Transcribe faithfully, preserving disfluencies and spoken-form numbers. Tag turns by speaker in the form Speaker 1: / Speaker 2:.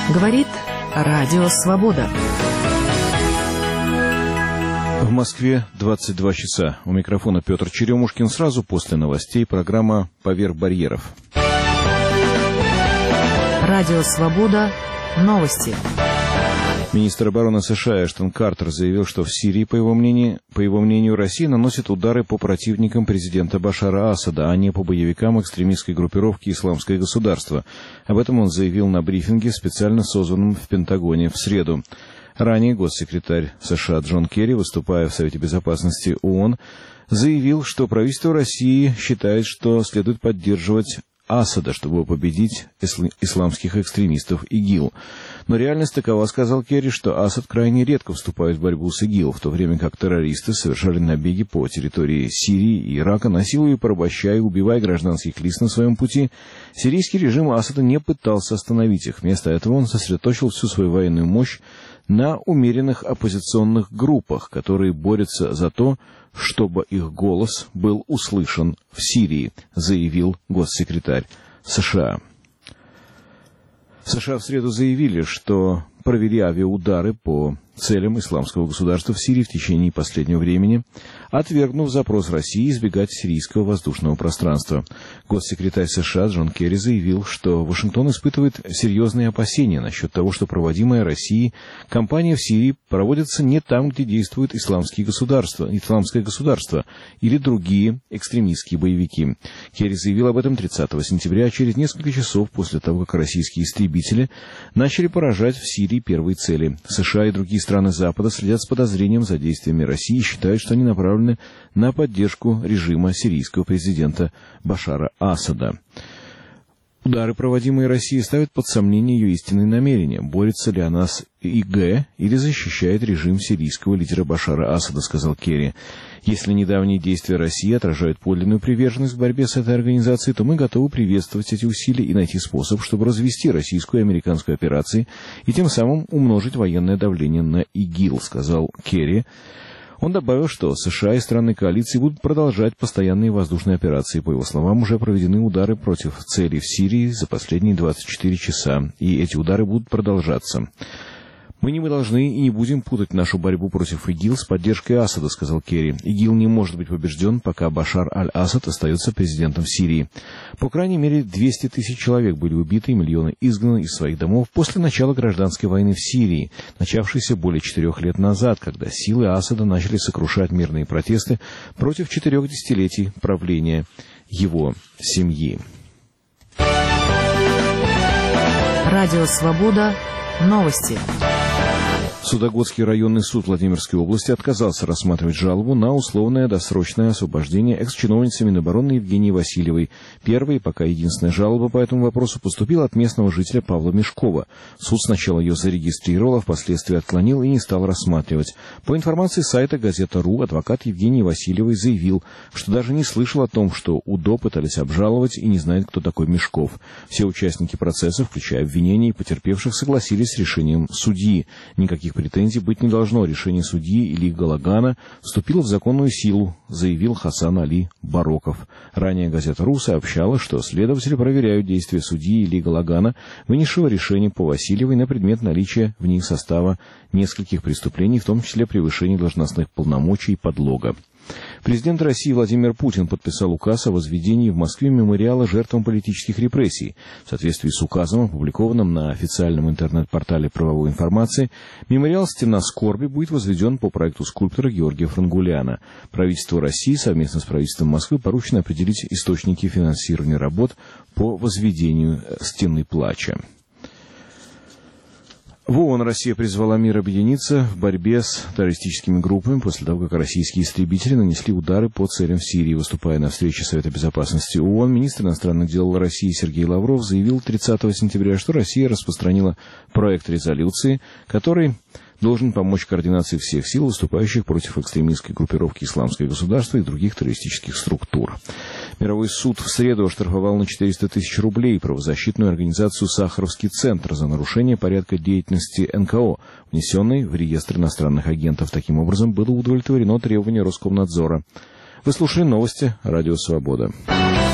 Speaker 1: Говорит Радио Свобода.
Speaker 2: В Москве двадцать два часа. У микрофона Петр Черемушкин. Сразу после новостей программа «Поверх барьеров».
Speaker 1: Радио Свобода. Новости.
Speaker 2: Министр обороны США Эштон Картер заявил, что в Сирии, по его мнению, по его мнению, Россия наносит удары по противникам президента Башара Асада, а не по боевикам экстремистской группировки «Исламское государство». Об этом он заявил на брифинге, специально созванном в Пентагоне в среду. Ранее госсекретарь США Джон Керри, выступая в Совете Безопасности ООН, заявил, что правительство России считает, что следует поддерживать Асада, чтобы победить исламских экстремистов ИГИЛ. Но реальность такова, сказал Керри, что Асад крайне редко вступает в борьбу с ИГИЛ, в то время как террористы совершали набеги по территории Сирии и Ирака, насилуя, порабощая и убивая гражданских лиц на своем пути. Сирийский режим Асада не пытался остановить их. Вместо этого он сосредоточил всю свою военную мощь на умеренных оппозиционных группах, которые борются за то, чтобы их голос был услышан в Сирии, заявил госсекретарь США. США в среду заявили, что провели авиаудары по целям исламского государства в Сирии в течение последнего времени, отвергнув запрос России избегать сирийского воздушного пространства. Госсекретарь США Джон Керри заявил, что Вашингтон испытывает серьезные опасения насчет того, что проводимая Россией кампания в Сирии проводится не там, где действует исламские государства, исламское государство или другие экстремистские боевики. Керри заявил об этом тридцатого сентября, через несколько часов после того, как российские истребители начали поражать в Сирии первые цели. США и другие страны Запада следят с подозрением за действиями России и считают, что они направлены на поддержку режима сирийского президента Башара Асада. Удары, проводимые Россией, ставят под сомнение ее истинные намерения. Борется ли она с ИГ или защищает режим сирийского лидера Башара Асада, сказал Керри. Если недавние действия России отражают подлинную приверженность в борьбе с этой организацией, то мы готовы приветствовать эти усилия и найти способ, чтобы развести российскую и американскую операции и тем самым умножить военное давление на ИГИЛ, сказал Керри. Он добавил, что США и страны коалиции будут продолжать постоянные воздушные операции. По его словам, уже проведены удары против целей в Сирии за последние двадцать четыре часа, и эти удары будут продолжаться. «Мы не должны и не будем путать нашу борьбу против ИГИЛ с поддержкой Асада», — сказал Керри. «ИГИЛ не может быть побежден, пока Башар аль-Асад остается президентом Сирии. По крайней мере, двести тысяч человек были убиты и миллионы изгнаны из своих домов после начала гражданской войны в Сирии, начавшейся более четырех лет назад, когда силы Асада начали сокрушать мирные протесты против четырех десятилетий правления его семьи».
Speaker 1: Радио «Свобода». Новости.
Speaker 2: Судогодский районный суд Владимирской области отказался рассматривать жалобу на условное досрочное освобождение экс-чиновницы Минобороны Евгении Васильевой. Первая и пока единственная жалоба по этому вопросу поступила от местного жителя Павла Мешкова. Суд сначала ее зарегистрировал, а впоследствии отклонил и не стал рассматривать. По информации сайта «Газета.ру», адвокат Евгении Васильевой заявил, что даже не слышал о том, что УДО пытались обжаловать и не знает, кто такой Мешков. Все участники процесса, включая обвинения и потерпевших, согласились с решением судьи. Никаких претензий быть не должно. Решение судьи Или Галагана вступило в законную силу, заявил Хасан Али Бароков. Ранее «Газета.ру» сообщала, что следователи проверяют действия судьи Или Галагана, вынесшего решение по Васильевой на предмет наличия в них состава нескольких преступлений, в том числе превышения должностных полномочий и подлога. Президент России Владимир Путин подписал указ о возведении в Москве мемориала жертвам политических репрессий. В соответствии с указом, опубликованным на официальном интернет-портале правовой информации, мемориал «Стена скорби» будет возведен по проекту скульптора Георгия Франгуляна. Правительству России совместно с правительством Москвы поручено определить источники финансирования работ по возведению «Стены плача». В ООН Россия призвала мир объединиться в борьбе с террористическими группами после того, как российские истребители нанесли удары по целям в Сирии. Выступая на встрече Совета Безопасности ООН, министр иностранных дел России Сергей Лавров заявил тридцатого сентября, что Россия распространила проект резолюции, который должен помочь координации всех сил, выступающих против экстремистской группировки «Исламское государство» и других террористических структур. Мировой суд в среду оштрафовал на четыреста тысяч рублей правозащитную организацию «Сахаровский центр» за нарушение порядка деятельности эн ка о, внесенной в реестр иностранных агентов. Таким образом, было удовлетворено требование Роскомнадзора. Вы слушали новости «Радио Свобода».